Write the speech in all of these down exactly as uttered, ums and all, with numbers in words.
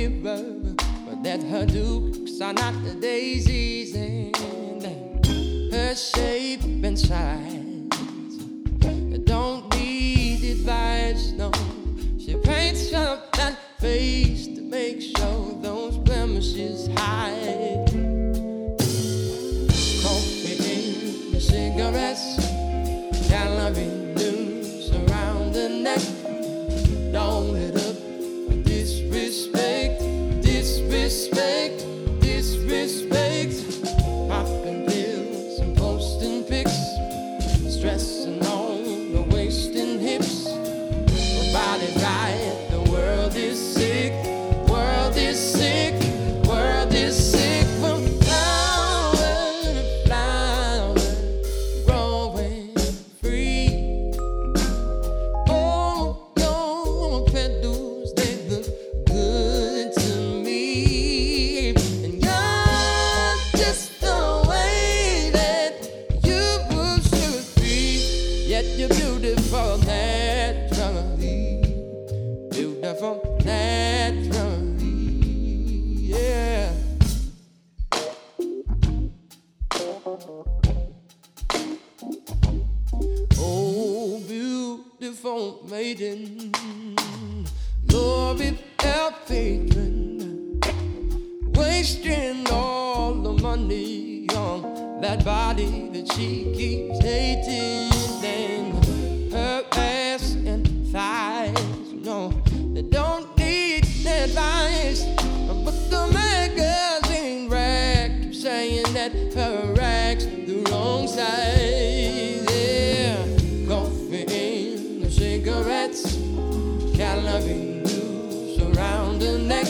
mirror, but that her dukes are not the daisies, and her shape and size don't need advice, no. She paints up that face to make sure those blemishes hide. Coffee and cigarettes, calorie news around the neck. Don't let up disrespect, disrespect, disrespect. Popping pills and posting pics, stressing on the wasting hips. Body right, the world is sick, world is sick, world is sick. From flower to flower, growing free. Oh, your petals, they look good to me. And you're just the way that you should be. Yet you're beautiful naturally. Beautiful naturally, yeah. Oh, beautiful maiden, Lord, without patron, wasting all the money on that body that she keeps hating. And her ass and thighs, no, they don't need advice. But the magazine rack keeps saying that her rack's the wrong size. Yeah, coffee and cigarettes, calorie news around the neck.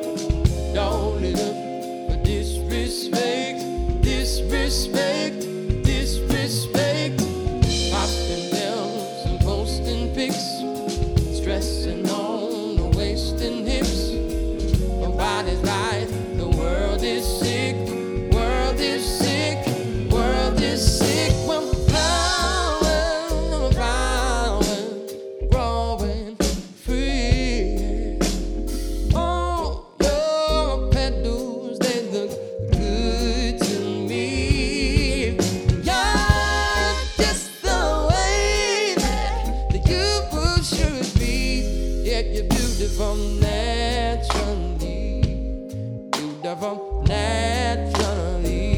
Don't let up for disrespect, disrespect, disrespect. Popping pills and posting pics, stressing on the wasting hips. My body's right, the world is sick, world is sick, world is sick. When flower, flower, growing free. Oh, your petals, they look good to me. You're just the way that you should be. Yet you're beautiful naturally, beautiful naturally.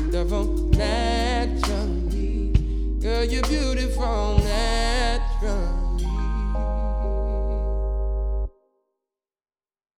Naturally, girl, you're beautiful naturally.